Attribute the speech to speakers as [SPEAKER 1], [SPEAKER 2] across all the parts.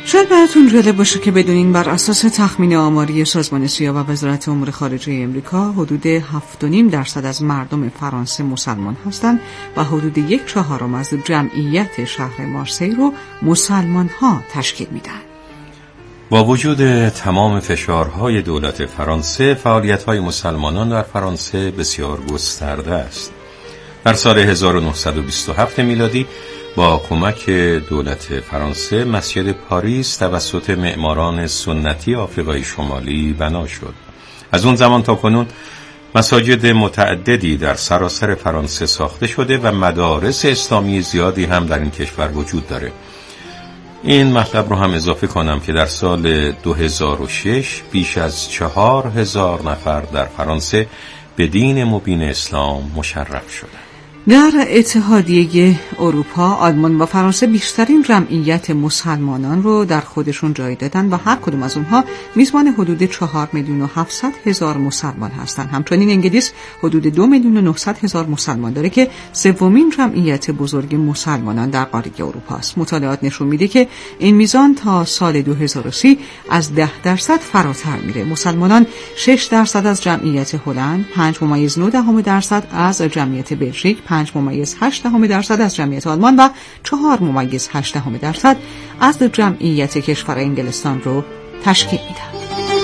[SPEAKER 1] شاید براتون جالب باشه که بدونین بر اساس تخمین آماری سازمان سیا و وزارت امور خارجه امریکا حدود 7.5% از مردم فرانسه مسلمان هستند و حدود 1/4 از جمعیت شهر مارسی رو مسلمان ها تشکیل میدن.
[SPEAKER 2] با وجود تمام فشارهای دولت فرانسه، فعالیت‌های مسلمانان در فرانسه بسیار گسترده است. در سال 1927 میلادی با کمک دولت فرانسه مسجد پاریس توسط معماران سنتی آفریقای شمالی بنا شد. از اون زمان تا کنون مساجد متعددی در سراسر فرانسه ساخته شده و مدارس اسلامی زیادی هم در این کشور وجود داره. این مطلب رو هم اضافه کنم که در سال 2006 بیش از 4,000 نفر در فرانسه به دین مبین اسلام مشرف شدند.
[SPEAKER 1] در اتحادیه اروپا، آلمان و فرانسه بیشترین جمعیت مسلمانان رو در خودشون جای دادن و هر کدوم از اونها میزبان حدود 4,700,000 مسلمان هستند. همچنین انگلیس حدود 2,900,000 مسلمان داره که سومین جمعیت بزرگ مسلمانان در قاره اروپا است. مطالعات نشون میده که این میزان تا سال 2030 از 10% فراتر میره. مسلمانان 6% از جمعیت هلند، 5.9% از جمعیت بلژیک، 5.8% از جمعیت آلمان و 4.8% از جمعیت کشور انگلستان رو تشکیل میدن.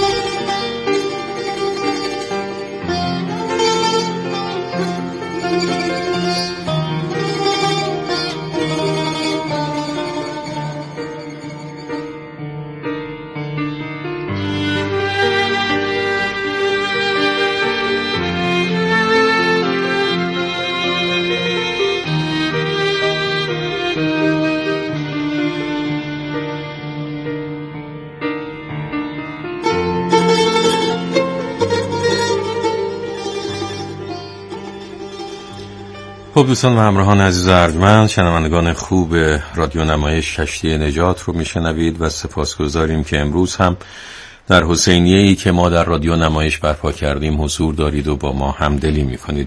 [SPEAKER 2] خب دوستان و همراهان عزیز و ارجمند، شنوندگان خوب رادیو نمایش کشتی نجات رو میشنوید و سپاسگزاریم که امروز هم در حسینیه‌ای که ما در رادیو نمایش برپا کردیم حضور دارید و با ما همدلی میکنید.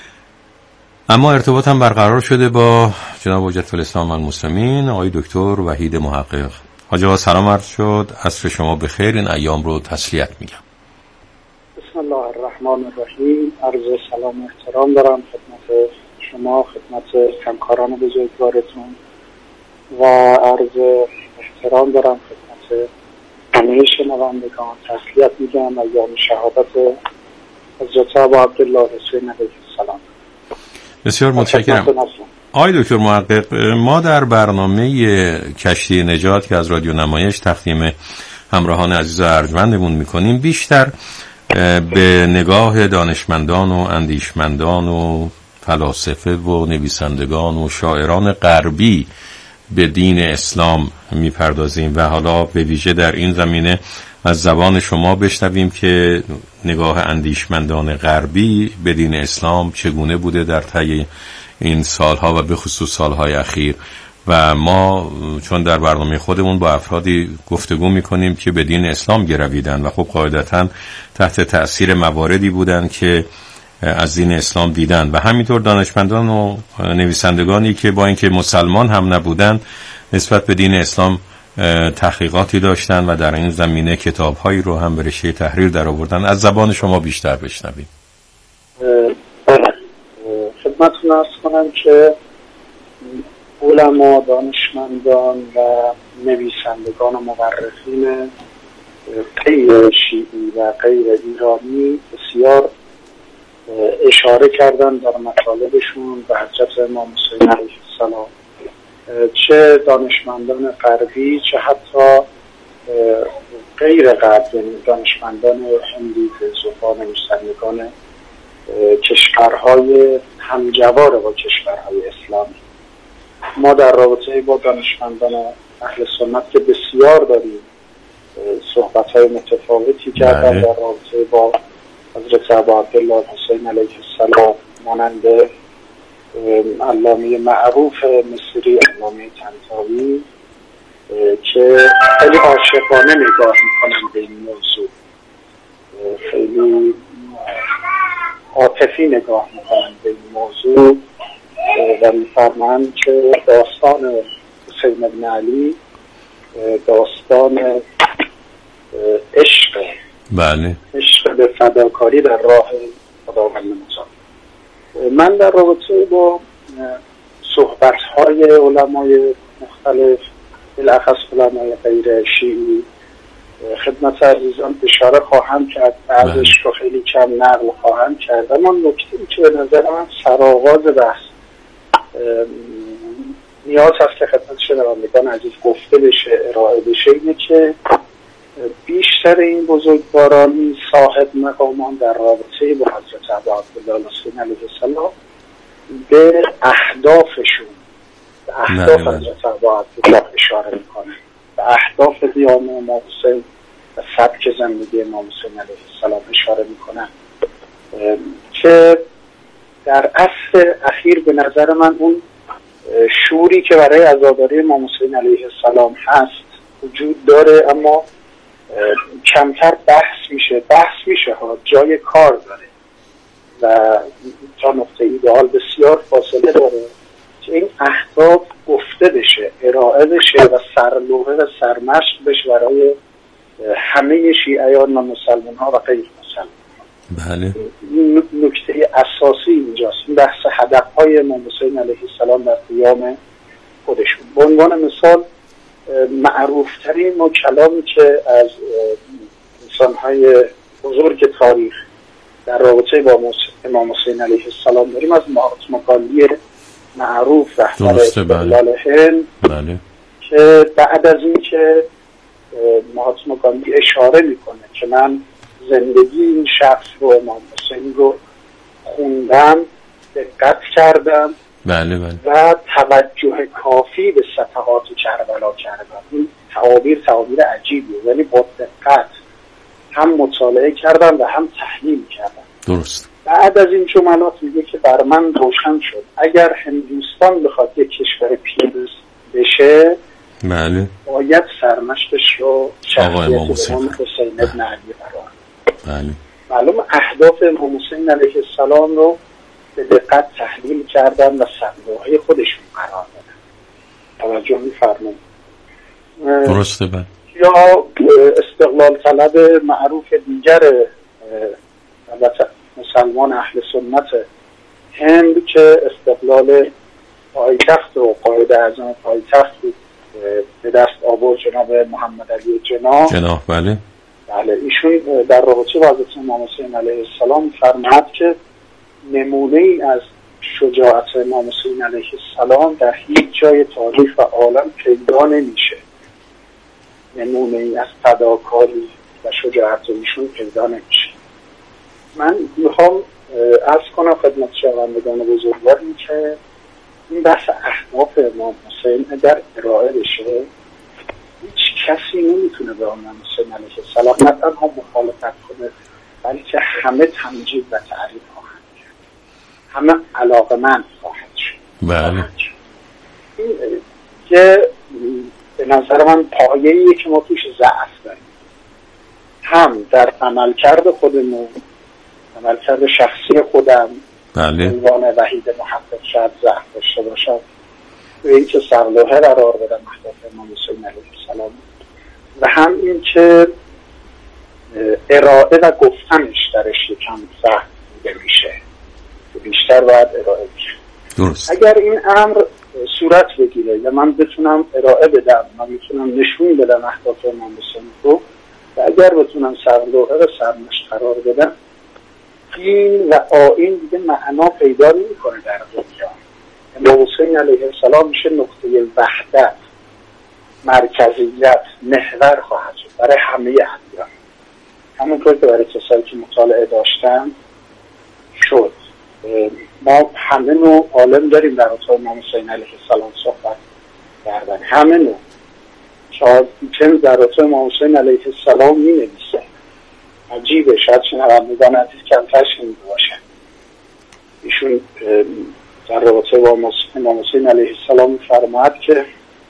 [SPEAKER 2] اما ارتباط هم برقرار شده با جناب حجت الاسلام المسلمین آقای دکتر وحید محقق. حاج آقا سلام عرض شد، عصر شما بخیر، این ایام رو تسلیت میگم.
[SPEAKER 3] بسم الله الرحمن الرحیم. عرض سلام و احترام دارم خدمت شما، خدمت همکاران بزرگوارتون و عرض احترام دارم خدمت همه شنوندگان. تسلیت میگم ایام شهادت حضرت ابا عبدالله حسین علیه السلام.
[SPEAKER 2] بسیار متشکرم. آقای دکتر محقق، ما در برنامه کشتی نجات که از رادیو نمایش تقدیم همراهان عزیز و ارجمندمون میکنیم بیشتر به نگاه دانشمندان و اندیشمندان و فلاسفه و نویسندگان و شاعران غربی به دین اسلام میپردازیم و حالا به ویژه در این زمینه از زبان شما بشنویم که نگاه اندیشمندان غربی به دین اسلام چگونه بوده در طی این سالها و به خصوص سالهای اخیر. و ما چون در برنامه خودمون با افرادی گفتگو میکنیم که به دین اسلام گرویدن و خب قاعدتاً تحت تأثیر مواردی بودن که از دین اسلام دیدن و همینطور دانشمندان و نویسندگانی که با اینکه مسلمان هم نبودن نسبت به دین اسلام تحقیقاتی داشتن و در این زمینه کتاب‌هایی رو هم به رشته تحریر در آوردن. از زبان شما بیشتر بشنویم.
[SPEAKER 3] خدمتتون عرض کنم که علما، دانشمندان و نویسندگان و مورخین غیر شیعی و غیر ایرانی بسیار اشاره کردن در مطالبشون به حضرت امام حسین علیه السلام، چه دانشمندان غربی چه حتی غیر غربی، دانشمندان هندی، فیلسوفان، نویسندگان کشورهای همجوار با کشورهای اسلامی. ما در رابطه با دانشمندان اهل سنت که بسیار داریم صحبت‌های متفاوتی کردن در رابطه با حضرت ابا عبدالله حسین علیه السلام، مانند علامه معروف مصری علامه طنطاوی که خیلی عاشقانه نگاه میکنن به این موضوع، خیلی عاطفی نگاه میکنن به این موضوع و میفرمایند که داستان حسین بن علی داستان عشق،
[SPEAKER 2] بله،
[SPEAKER 3] عشق به فداکاری در راه خداوند متعال. من در رابطه با صحبت‌های علمای مختلف، بالاخص علمای غیر شیعی، خدمت عزیزان اشاره خواهم کرد، بعضش رو خیلی کم نقل خواهم کرد. اما نکته‌ای که به نظر من سرآغاز بحث نیاز هست که خدمت شنوندگان عزیز گفته بشه، ارائه بشه، اینه که بیشتر این بزرگواران صاحب مقامان در رابطه با حضرت ابا عبدالله الحسین علیه السلام به اهدافشون، به اهداف حضرت ابا عبدالله اشاره میکنن، به اهداف قیام امام حسین و سبک زندگی امام حسین علیه السلام اشاره میکنن که در عصر اخیر به نظر من اون شوری که برای عزاداری امام حسین علیه السلام هست وجود داره، اما کمتر بحث میشه ها، جای کار داره و تا نقطه ایدئال بسیار فاصله داره که این اهداف گفته بشه، ارائه بشه و سرلوحه و سرمشق بشه برای همه شیعیان و مسلمان ها و غیر مسلمان ها.
[SPEAKER 2] بله.
[SPEAKER 3] نکته اساسی اینجاست، این بحث هدفهای امام حسین علیه السلام در قیام خودشون. به عنوان مثال معروفترین کلامی که از انسانهای بزرگ تاریخ در رابطه با امام حسین علیه السلام داریم از مهاتما گاندی معروف رهبر استقلال هند،
[SPEAKER 2] بله.
[SPEAKER 3] که بعد از این که مهاتما گاندی اشاره میکنه که من زندگی این شخص رو، امام حسین رو خوندم، دقت کردم،
[SPEAKER 2] بله بله.
[SPEAKER 3] و توجه کافی به صفحات کربلا کردم. این تعابیر عجیبیه، ولی با دقت هم مطالعه کردم و هم تحلیل کردم.
[SPEAKER 2] درست.
[SPEAKER 3] بعد از این جملات میگه که بر من روشن شد اگر هندوستان بخواد یک کشور پیروز بشه،
[SPEAKER 2] بله،
[SPEAKER 3] باید سرمشقش رو شخصیت امام حسین ابن علی قرار.
[SPEAKER 2] بله.
[SPEAKER 3] معلوم اهداف امام حسین علیه السلام رو به دقت تحلیل کردن و سرلوحه خودشون قرار دادن. توجه می‌فرمایید؟
[SPEAKER 2] درسته. بله.
[SPEAKER 3] یا استقلال طلب معروف دیگر البته مسلمان اهل سنت هند که استقلال پایتخت و قائد اعظم پایتخت به دست آورد جناب محمد علی جناح.
[SPEAKER 2] بله.
[SPEAKER 3] بله، ایشون در رابطه با حضرت امام حسین علیه السلام فرمود که نمونه ای از شجاعت امام حسین علیه السلام در هیچ جای تاریخ و عالم پیدا نمیشه. نمونه ای از فداکاری و شجاعت ایشون پیدا نمیشه. من میخوام عرض کنم خدمت شنوندگان بزرگوار این که این بحث اهداف امام حسین در ارائه بشه، هیچ کسی نمیتونه به امام حسین علیه السلام نه تنها مخالفت کنه، بلکه همه تمجید و تعریف خواهند کرد، همه علاقمند خواهد شد.
[SPEAKER 2] بله.
[SPEAKER 3] این که به نظر من پایه‌ایه که ما توش ضعف داریم، هم در عملکرد خودمون، عملکرد شخصی خودم،
[SPEAKER 2] بله،
[SPEAKER 3] عنوان وحید محقق شاید ضعف داشته باشد و این که سرلوحه قرار بدم اهداف امام حسین علیه السلام، و هم این که ارائه و گفتنش درش یکم سخت میشه، بیشتر باید ارائه بشه.
[SPEAKER 2] درست.
[SPEAKER 3] اگر این امر صورت بگیره یا من بتونم ارائه بدم، من میتونم نشون بدم اهداف امام حسین رو، و اگر بتونم سرلوحه و سرمشق قرار بدم، دین و آیین دیگه معنا پیدا نمی‌کنه در دنیا. امام حسین علیه السلام میشه نقطه وحدت، مرکزیت، محور خواهد شد برای همه ادیان. همونطور که برای کسایی که مطالعه داشتن شد. ما همه نوع عالم داریم در رابطه امام حسین علیه السلام صحبت کردن، همه نوع. شاید در رابطه امام حسین علیه السلام می‌نویسه، عجیبه، شاید شنوندگان عزیز کمتر شنیده باشن. ایشون در رابطه با امام حسین علیه السلام فرمود که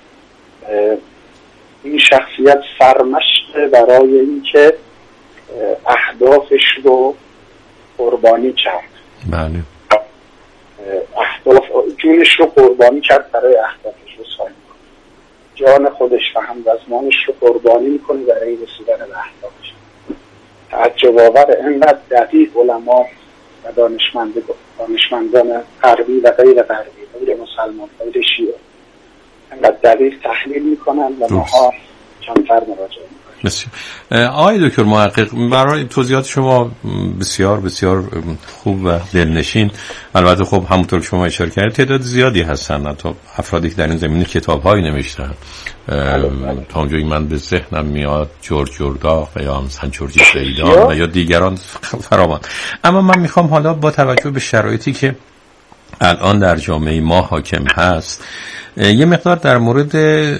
[SPEAKER 3] این شخصیت سرمشق برای اینکه اهدافش رو قربانی کرد.
[SPEAKER 2] بله.
[SPEAKER 3] جونش رو قربانی کرد برای اهدافش رو سایم کنه. جان خودش و هموزمانش رو قربانی میکنه برای رسیدن به اهدافش. تعجب آور اینقدر دقیق علما و دانشمندان غربی و غیر غربی، غیر مسلمان، غیر شیعه، اینقدر دقیق تحلیل میکنن و ماها کمتر مراجعه میکنن.
[SPEAKER 2] بسیار. آقای دکتر محقق، برای توضیحات شما بسیار بسیار خوب و دلنشین. البته خب همونطور که شما اشاره کردید تعداد زیادی هستن، حتی افرادی که در این زمینه کتاب‌هایی نوشتن. تا اونجایی من به ذهنم میاد جورج جرداق و یا مثلا جورج زیدان و یا دیگران فراوان. اما من میخوام حالا با توجه به شرایطی که الان در جامعه ما حاکم هست یه مقدار در مورد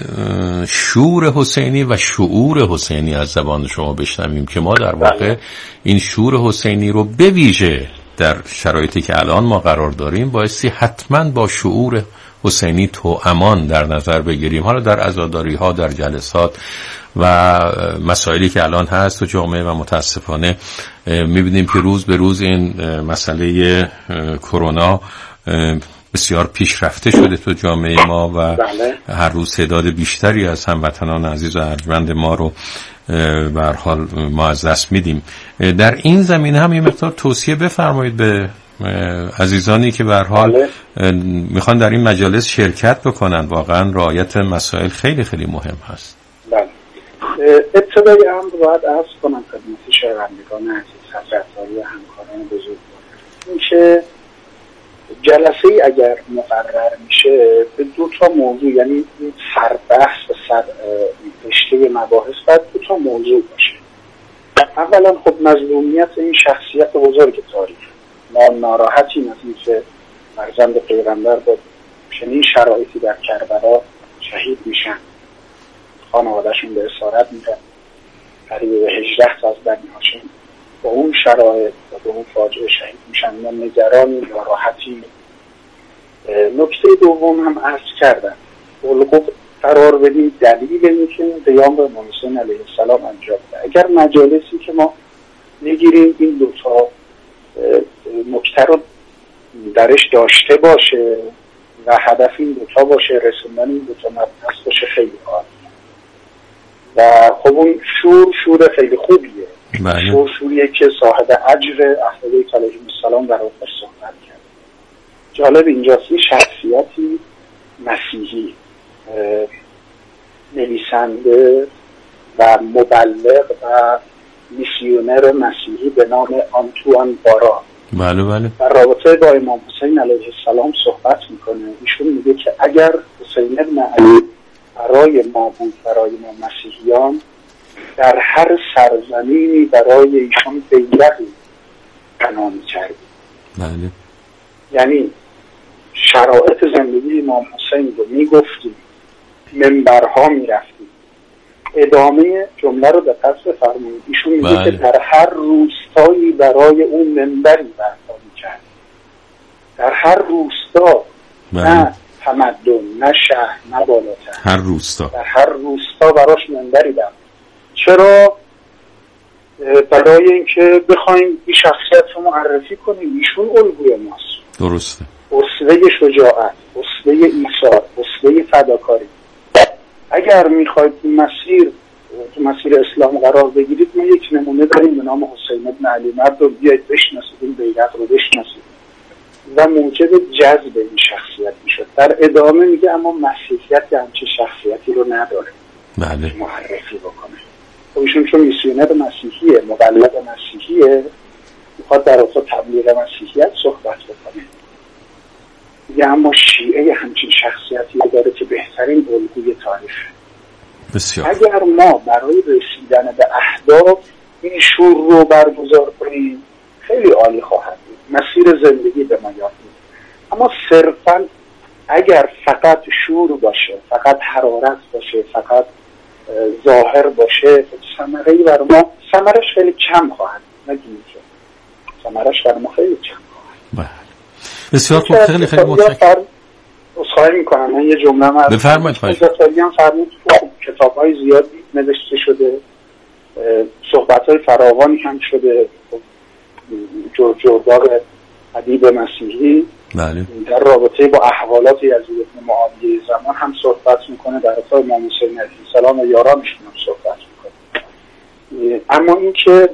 [SPEAKER 2] شعور حسینی و شعور حسینی از زبان شما بشنویم که ما در واقع این شعور حسینی رو به ویژه در شرایطی که الان ما قرار داریم بایستی حتما با شعور حسینی توامان در نظر بگیریم. حالا در عزاداری ها، در جلسات و مسائلی که الان هست تو جامعه و متاسفانه میبینیم که روز به روز این مسئله کرونا بسیار پیشرفته شده تو جامعه ما و هر روز تعداد بیشتری از هموطنان عزیز و ارجمند ما رو به هر حال ما از دست میدیم. در این زمینه هم یه مقدار توصیه بفرمایید به عزیزانی که به هر حال میخوان در این مجالس شرکت بکنن. واقعا رعایت مسائل خیلی خیلی مهم هست.
[SPEAKER 3] بله. ابتدای امر باید عرض کنم خدمت شنوندگان عزیز، حضرت‌عالی و همکاران بزرگوار، این که جلسه ای اگر مقرر میشه به دو تا موضوع، یعنی سربحث و رشته مباحث باید دو تا موضوع باشه. اولا خب مظلومیت این شخصیت بزرگ تاریخ. ما ناراحتیم از این که فرزند پیغمبر با چنین شرایطی در کربلا شهید میشن، خانوادهشون به اسارت میرن، قریب به 18 تا از بنی هاشم با اون شرایط و با اون فاجعه شهید میشن. ما نگرانیم، ناراحتیم. نکته دوم هم عرض کردم، الگو قرار بدیم دلیل این که قیام به امام حسین علیه السلام انجام بده. اگر مجالسی که ما میگیریم این دوتا نکته رو درش داشته باشه و هدف این دوتا باشه، رسوندن این دوتا مبحث باشه، خیلی عالی. و خب اون شور خیلی خوبیه. شوریه که صاحب اجر اهل بیت علیهم السلام در آخر صحبت کرد. جالب اینجاست این شخصیتی مسیحی، نویسنده و مبلغ و میسیونر مسیحی به نام آنتوان بارا در رابطه با امام حسین علیه السلام صحبت میکنه. ایشون میگه که اگر حسین ابن علی برای ما بود، برای ما مسیحیان، در هر سرزمینی برای ایشان بیرقی بنا می‌کردیم. بله. یعنی شرایط زندگی امام حسین رو میگفتیم، منبرها میرفتیم. ادامه جمله رو دقت بفرمایید. ایشون میگه که در هر روستایی برای اون منبری برپا می‌کردیم. در هر روستا، نه تمدن، نه شهر، نه بالاتر،
[SPEAKER 2] هر روستا،
[SPEAKER 3] در هر روستا براش منبری برپا. چرا؟ برای اینکه بخوایم این شخصیت رو معرفی کنیم. ایشون الگوی ماست.
[SPEAKER 2] درسته.
[SPEAKER 3] اسوه شجاعت، اسوه ایثار، اسوه فداکاری. اگر میخواید تو مسیر اسلام قرار بگیرید، ما یک نمونه داریم به نام حسین ابن علی. مرد رو بیاید بشناسید، این بیرق رو بشناسید و موجب جذب این شخصیت میشد. در ادامه میگه اما مسیحیت همچین شخصیتی رو نداره.
[SPEAKER 2] بله.
[SPEAKER 3] معرفی بکنه. ایشون چون میسیونر مسیحیه، مبلغ مسیحیه، میخواد در اصلا تبلیغ مسیحیت صحبت بکنه. یا اما شیعه همچین شخصیتی رو داره که بهترین الگوی تاریخ.
[SPEAKER 2] بسیار.
[SPEAKER 3] اگر ما برای رسیدن به اهداف این شور رو برگزار کنیم خیلی عالی خواهد بود. مسیر زندگی به ما یاد میده. اما صرفاً اگر فقط شور باشه، فقط حرارت باشه، فقط ظاهر باشه، ثمره‌ای بر ما، ثمرش خیلی کم خواهد. نگیم که ثمرش بر ما خیلی کم خواهد.
[SPEAKER 2] بسیار خوب. خیلی خیلی متشکرم.
[SPEAKER 3] خواهی میکنم من یه جمله رو
[SPEAKER 2] بفرمایید.
[SPEAKER 3] فرمود کتاب‌های زیادی نوشته شده، صحبت‌های فراوانی هم شده. جرداق ادیب مسیحی
[SPEAKER 2] بله.
[SPEAKER 3] در رابطه با احوالاتی از ابن معاویه زمان هم صحبت میکنه، در رابطه امام حسین علیه السلام و یارانشون هم صحبت میکنه. اما این که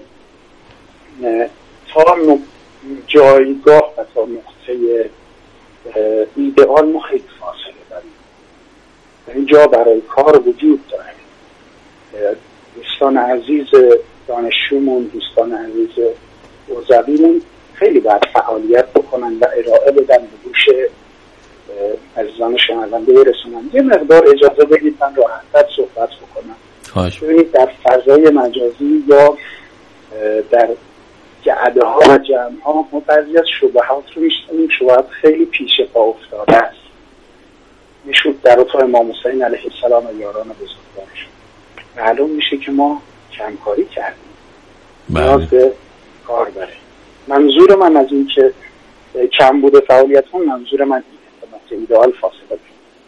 [SPEAKER 3] تا جایگاه و تا نقطه ایدئال ما خیلی فاصله داریم. اینجا برای کار وجود داره. دوستان عزیز دانشجومون، دوستان عزیز اوزویمون خیلی باید فعالیت بکنن و ارائه بدن به گوش عزیزان شنونده برسونن. یه مقدار اجازه بدید من راحت‌تر صحبت بکنم. ببینید در فضای مجازی یا در جعبه ها و جمع ها ما بعضی از شبهات رو میشنیم، شبهات خیلی پیش پا افتاده است. میشود در اتاق امام حسین علیه السلام و یاران بزرگوارشون معلوم میشه که ما کمکاری کردیم، نیاز به کار داره. منظور من از این که کم بوده فعالیت هم، منظور من اینه که ایدئال فاصله کنیم.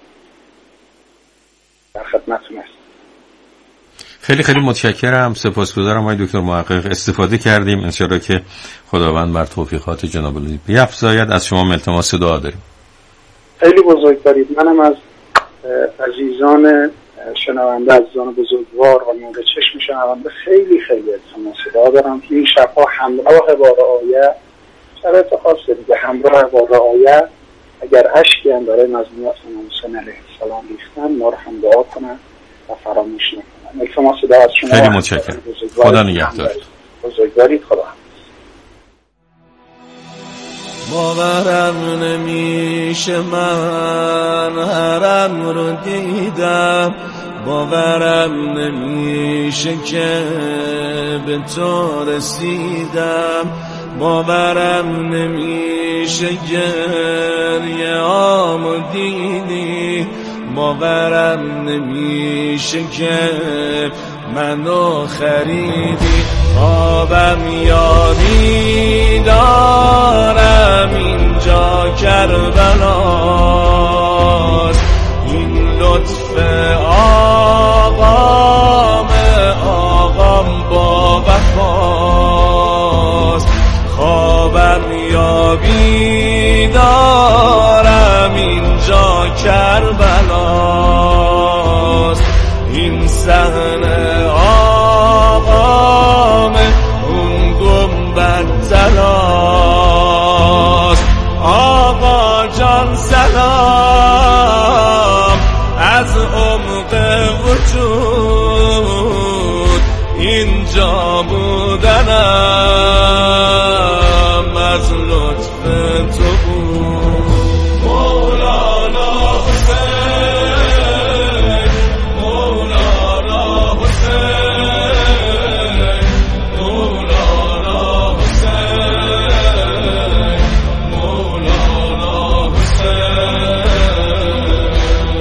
[SPEAKER 3] در خدمتتون هستم.
[SPEAKER 2] خیلی خیلی متشکرم، سپاسگزارم آقای دکتر محقق. استفاده کردیم، انشالله که خداوند بر توفیقات جناب العالی بیفزاید. از شما التماس دعا داریم.
[SPEAKER 3] خیلی بزرگوارید. منم از عزیزان شنونده، عزیزان بزرگوار و نور چشم شنونده خیلی خیلی التماس دعا دارم که این شبها همراه با رعایت، شرایط خاصه دیگه، همراه با رعایت اگر اشکی هم برای مظلومیت امام حسین علیه السلام ریختن، ما رو هم دعا کنن و فراموش نکنن. التماس دعا از شما.
[SPEAKER 2] خیلی متشکرم. خدا نگهدار.
[SPEAKER 3] بزرگوارید. خدا.
[SPEAKER 4] باورم نمیشه من حرم رو دیدم، باورم نمیشه که به تو رسیدم، باورم نمیشه گریه آمو دیدی، باورم نمیشه که منو خریدی. آبم یاری دارم اینجا کربلاست، این لطف آقام با وفاست. خوابم یاری دارم اینجا کربلاست، این صحنه اون گنبد تلاست. آقا جان سلام از عمق وجود، اینجا بودنم از لطف تو بود. مولانا حسین، مولانا حسین، مولانا حسین، مولانا حسین.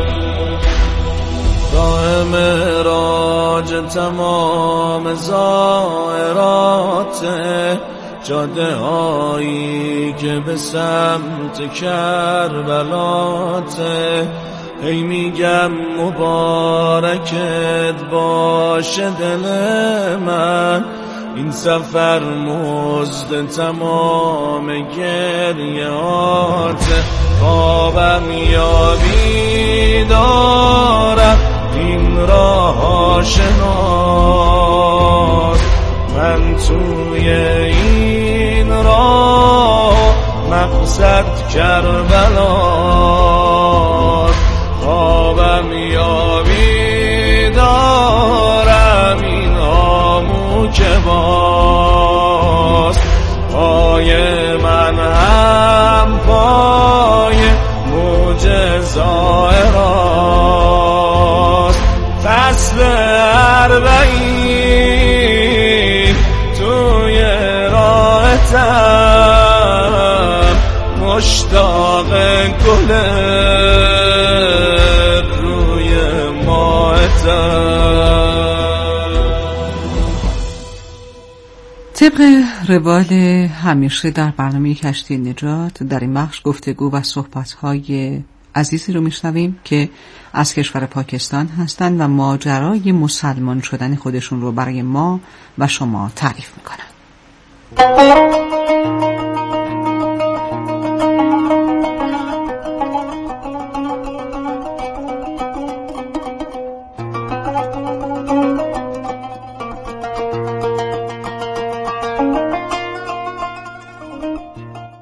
[SPEAKER 4] راه معراج تمام زائراته، جاده هایی که به سمت کربلاته. هی میگم مبارکت باشه دل من، این سفر مزد تمام گریاته. خوابم یابی دارم این راه آشناست، من توی این راه مقصد کربلاست. خوابم یابی دارم این آمو که باست، پای من هم پای موج زائراست. فصل اربعین توی راحتم، مشتاق گل روی ماهتم.
[SPEAKER 1] طبق روال همیشه در برنامه کشتی نجات، در این بخش گفتگو و صحبت‌های عزیزی رو میشنویم که از کشور پاکستان هستند و ماجرای مسلمان شدن خودشون رو برای ما و شما تعریف میکنن.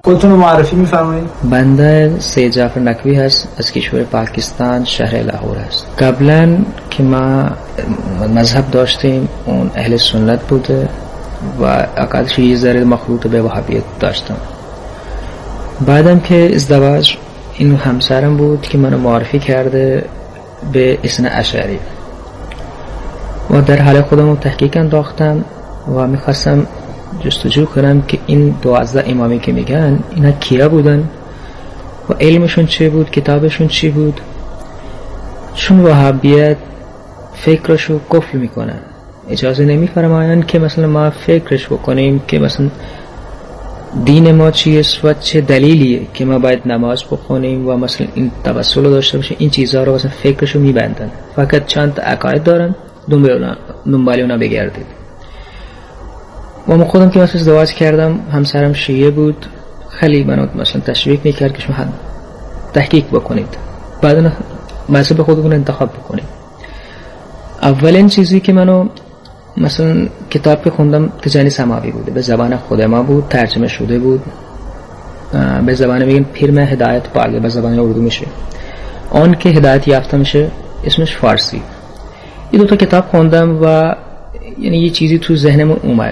[SPEAKER 3] خودتون رو معرفی می‌فرمایید؟
[SPEAKER 5] بنده سید جعفر نقوی هست، از کشور پاکستان، شهر لاهور هست. قبلا که ما مذهب داشتیم اون اهل سنت بوده و عقیده‌اش یه ذره مخلوط به وهابیت داشتم. بعدم که ازدواج این همسرم بود که منو معرفی کرده به اثنا عشری و در حال خودم رو تحقیق انداختم و میخواستم جستجو کنم که این 12 امامی که میگن اینا کیا بودن و علمشون چی بود، کتابشون چی بود. چون وهابیت فکرشو قفل میکنن، اجازه نمیفرماین که مثلا ما فکرش بکنیم که مثلا دین ما چیست و چه دلیلیه که ما باید نماز بخونیم و مثلا این توسل داشته باشه. این چیزها رو مثلا فکرشو میبندن، فقط چند عقاید دارن، دنبال اونا بگردید. و من خودم که مثلا ازدواج کردم، همسرم شیعه بود، خیلی منو مثلا تشویق میکرد که شما تحقیق بکنید، بعد مذهب خودتون انتخاب بکنید. اولین چیزی که منو مثلا کتاب که خوندم تجانی سماوی بوده، به زبان خود ما بود، ترجمه شده بود، به زبان میگن پیر هدایت پاگه، به زبان اردو میشه. آن که هدایت یافته میشه اسمش فارسی. این دوتا کتاب خوندم و یعنی یه چیزی تو ذهنم اومد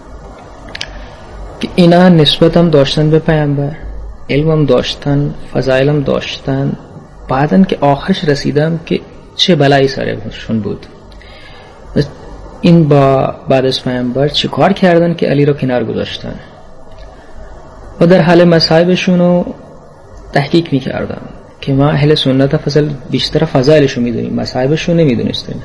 [SPEAKER 5] که اینا نسبتم داشتن به پیامبر، علمم داشتن، فضایلم داشتن. بعدن که آخرش رسیدم که چه بلایی سرشون بود. این با بعد از پیامبر چه کار کردن که علی رو کنار گذاشتن و در حال مصائبشون رو تحقیق میکردم که ما اهل سنت فضل بیشتر فضایلشو میدونیم، مصائبشو نمیدونستیم.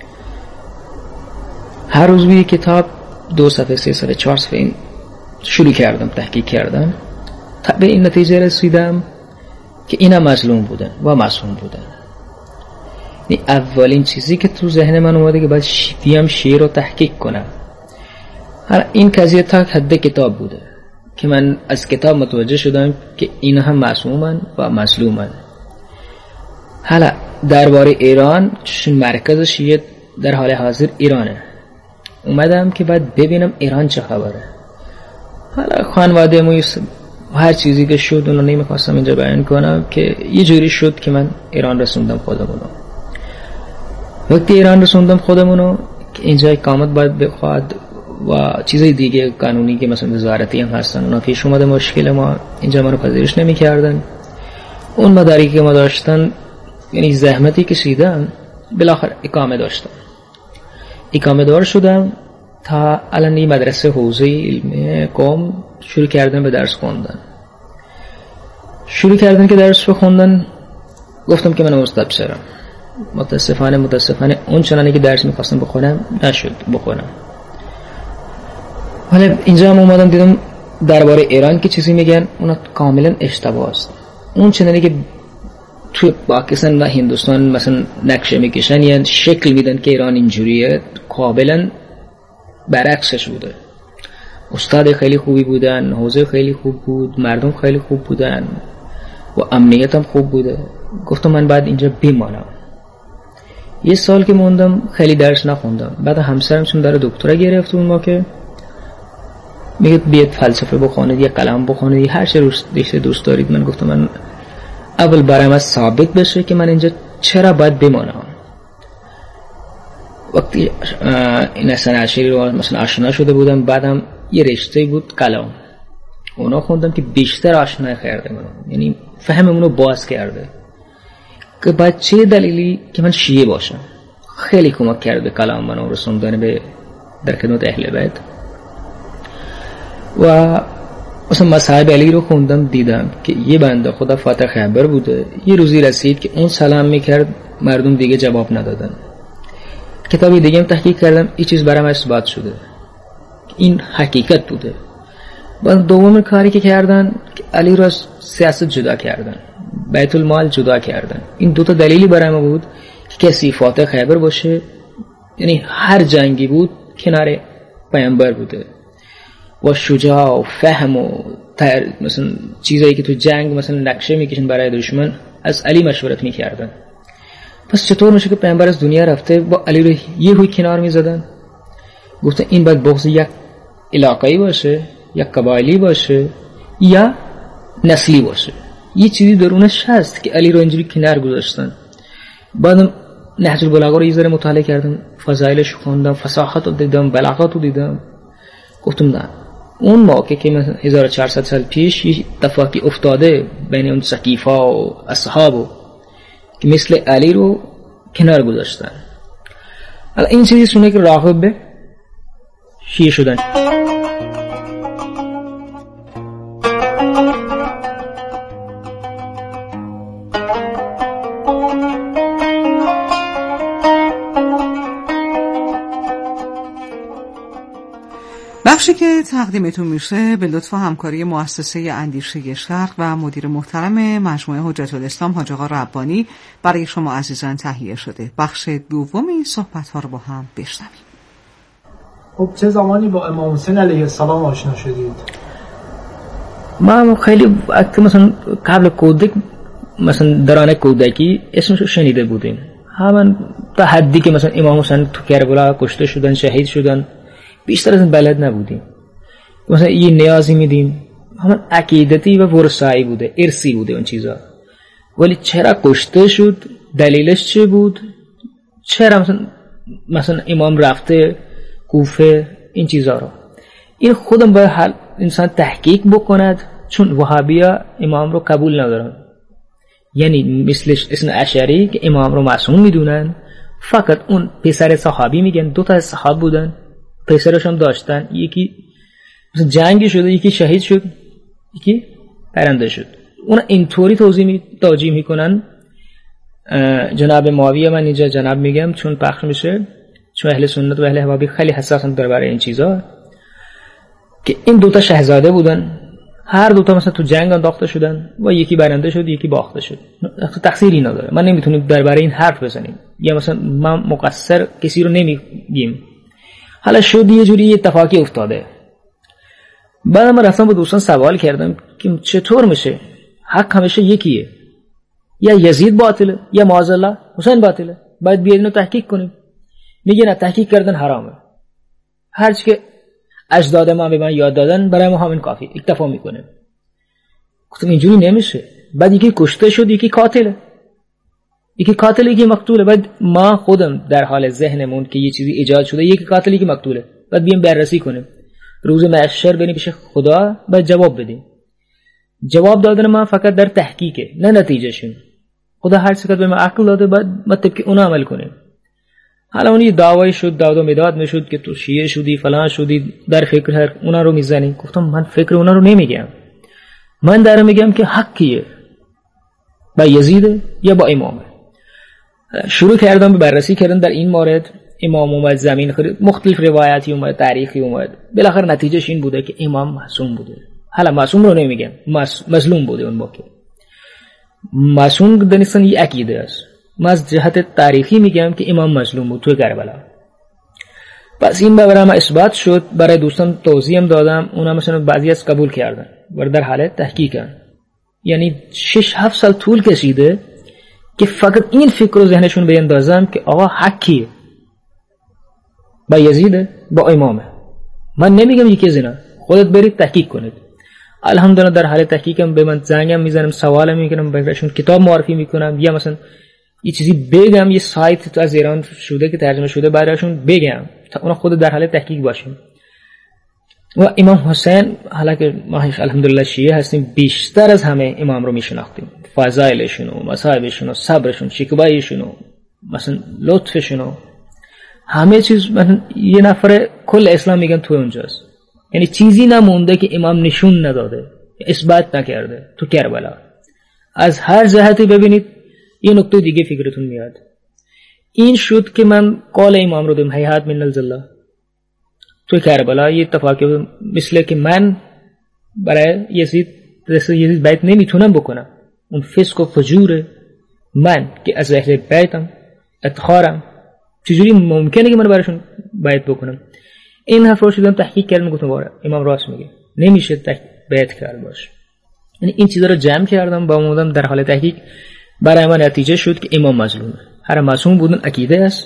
[SPEAKER 5] هر روز bir کتاب 2 صفحه 3 صفحه 4 صفحه شروع کردم تحقیق کردن تا به این نتیجه رسیدم که اینا مظلوم بودن و معصوم بودن. این اولین چیزی که تو ذهن من اومده که باید بیام شعر رو تحقیق کنم. حالا این قضیه تا حد کتاب بوده که من از کتاب متوجه شدم که اینا هم معصومن و مظلومن. حالا درباره ایران، چون مرکز شیعه در حال حاضر ایرانه، اومدم که باید ببینم ایران چه خبره. حالا خانواده موی هر چیزی که شد اونو نمیخواستم اینجا بیان کنم که یه جوری شد که من ایران رسوندم خودمونو. وقتی ایران رسوندم خودمونو که اینجا اقامت باید بخواد و چیزای دیگه قانونی که مثلا وزارتی هم هستن اونا پیش اومده، مشکل ما اینجا ما رو پذیرش نمی کردن. اون مدارکی که ما داشتن، یعنی زحمتی کشیدم، بالاخره اقامه داشتم، اقامه دار شدم تا الان این مدرسه حوزه علم قم شروع کردن به درس خوندن. شروع کردن که درس خوندن، گفتم که من مستبصرم. متاسفانه اون چنانی که درس میخواستم بخونم نشد بخونم. حالا اینجا هم اومدم دیدم درباره ایران که چیزی میگن اونا کاملا اشتباه است. اون چنانی که توی پاکستان و هندوستان مثلا نقشه میکشن یا شکل میدن که ایران اینجوریه، کاملا برعکسش بوده. استاد خیلی خوبی بودن، حوزه خیلی خوب بود، مردم خیلی خوب بودن و امنیت هم خوب بوده. گفتم من بعد اینجا بمانم. یه سال که موندم خیلی درس نخوندم. بعد همسرم چون داره دکترا گرفت اون موقع، میگه بیاید فلسفه بخونید، یه قلم بخونید، هر چه دوست دارید. من گفتم من اول برایم از ثابت بشه که من اینجا چرا باید بمانم. وقتی این اثنا عشری رو مثلا آشنا شده بودم، بعدم یه رشته بود قلم، اونا خوندم که بیشتر آشنا کرده منو، یعنی فهمم رو باز کرده که باید چه دلیلی که من شیعه باشم. خیلی کمک کرد به کلام منو رسوندن به در خدمت اهل بیت. و مثلا مصاحب علی رو خوندم، دیدم که یه بنده خدا فاتح خیبر بوده، یه روزی رسید که اون سلام میکرد، مردم دیگه جواب ندادن. کتابی دیگه هم تحقیق کردم، این چیز برام اثبات شده، این حقیقت بوده. بعد دوم کاری که کردن که علی رو از سیاست جدا کردن، بیت المال جدا کردن. این دوتا دلیلی برای ما بود که کسی فاتح خیبر باشه، یعنی هر جنگی بود کنار پیامبر بوده و شجاع و فهم و مثلا چیزایی که تو جنگ مثلا نقشه میکشن برای دشمن از علی مشورت میکردن. پس چطور میشه که پیامبر از دنیا رفته با علی رو یه روی کنار میزدن؟ گفتن این باید بغض یک علاقه‌ای باشه، یک قبایلی باشه، یا نسلی باشه. یه چیزی درونش هست که علی رو اینجوری کنار گذاشتن. بعدم نهج البلاغه رو یه ذره مطالعه کردم، فضایلش خوندم، فصاحت رو دیدم، بلاغت رو دیدم. گفتم نه، اون موقع که مثلا 1400 سال پیش یه اتفاقی افتاده بین اون سقیفا و اصحابو که مثل علی رو کنار گذاشتن. حالا این چیزی سونه که راغب به شیعه شدن.
[SPEAKER 1] بخشی که تقدیمتون میشه به لطف و همکاری مؤسسه اندیشه شرق و مدیر محترم مجموعه حجت الاسلام حاج آقا ربانی برای شما عزیزان تهیه شده. بخش دومی صحبت‌ها رو با هم بشنویم.
[SPEAKER 6] خب چه زمانی با امام حسین علیه السلام آشنا شدید؟
[SPEAKER 5] ما خیلی مثلا قبل کودک، مثلا دران کودکی اسمشو شنیده بودیم، همون تا حدی که مثلا امام حسین تو کربلا کشته شدن، شهید شدن، بیشتر از این بلد نبودیم. مثلا یه نیازی میدیم، همون عقیدتی و ورثایی بوده، ارثی بوده اون چیزا. ولی چرا کشته شد، دلیلش چه بود، چرا مثلا امام رفته کوفه، این چیزا رو این خودم باید حال انسان تحقیق بکند، چون وهابیا امام رو قبول ندارن. یعنی مثلش اسم اشعری که امام رو معصوم میدونن، فقط اون پسر صحابی میگن، 2 تا صحاب بودن، پسرش هم داشتن، یکی مثلا جنگی شده، یکی شهید شد، یکی پرنده شد. اون اینطوری توجیه میکنن. جناب معاویه، من اینجا جناب میگم چون پخش میشه، چون اهل سنت و اهل وهابی خیلی حساسن درباره این چیزا، که این 2 تا شاهزاده بودن، هر 2 تا مثلا تو جنگ انداخته شدن و یکی برنده شد، یکی باخته شد. تقصیری نداره، من نمیتونیم درباره این حرف بزنیم یا مثلا ما مقصر کسی رو نمیگیم. حالا شد یه جوری اتفاقی افتاده. بعد من رفتم با دوستان سوال کردم که چطور میشه حق همیشه یکیه، یا یزید باطله یا معاذالله حسین باطله، باید بیاید اینو تحقیق کنیم. میگه نه، تحقیق کردن حرامه، هرچی که اجداد ما به من یاد دادن برای ما همین کافی، اکتفا میکنه. گفتم اینجوری نمیشه، بعد یکی کشته شد، یکی قاتله، یکی مقتوله. بعد ما خودم در حال ذهنمون که یه چیزی ایجاد شده، یکی قاتل یکی مقتوله، بعد بیام بررسی کنیم، روز محشر بریم پیش خدا بعد جواب بدیم. جواب دادن ما فقط در تحقیقه، نه نتیجهشون. خدا هر چقدر به ما عقل داده، بعد ما طبق اون عمل کنیم. حالا اونی دعوای شد، داد و مداد میشد که تو شیعه شدی، فلان شدی، در فکر هر اونا رو میزنی. گفتم من فکر اونا رو نمیگم، من دارم میگم که حقیه، با یزید یا با امامه. شروع کردم به بررسی کردن در این مورد. امام اومد زمین خرید، مختلف روایاتی اومد، تاریخی اومد، بالاخره نتیجهش این بوده که امام معصوم بوده. حالا معصوم رو نمیگم، مظلوم بوده اون موقع. معصوم دانستن یه عقیده است، من از جهت تاریخی میگم که امام مظلوم بود توی کربلا. پس این برام اثبات شد، برای دوستان توضیح هم دادم، اونا مثلا بعضی از قبول کردن و در حالت تحقیقن. یعنی 6-7 سال طول کشیده که فقط این فکر رو ذهنشون بیندازم که آقا حقیه، با یزیده با امامه. من نمیگم یکی زنا، خودت برید تحقیق کنید. الحمدلله در حال تحقیقم به من زنگم میزنم، سوالم میکنم، براشون کتاب معرفی میکنم، یا مثلا یه چیزی بگم، یه سایت تو از ایران شده که ترجمه شده براشون بگم تا اونا خود در حال تحقیق باشیم. و امام حسین، حالا که ما الحمدلله شیعه هستیم، بیشتر از همه امام رو میشناختیم، فضایلشون و مصائبشون و صبرشون، شکوایشون و مثلا لطفشون و همه چیز. مثلا یه نفر کل اسلام میگن تو اونجاست، یعنی چیزی نمونده که امام نشون نداده، اثبات نکرده تو کربلا. از هر جهتی ببینید یه نکته دیگه فکرتون میاد. این شد که من قول امام رو دیم هیهات من الزله تو کربلا. یه اتفاقی مثل که من برای یزید بیت نمیتونم بکنم، اون فسق و فجور من که از اهل بیتم اتخارم، چجوری ممکنه که من برایشون بیت بکنم؟ این حرف رو شدم تحقیق کردم، گفتم باره امام راست میگه، نمیشه بیت کرد باش. یعنی این چیزا رو جمع کردم با مودم در حال تحقیق، برای من نتیجه شد که امام مظلومه. هر معصوم بودن عقیده است،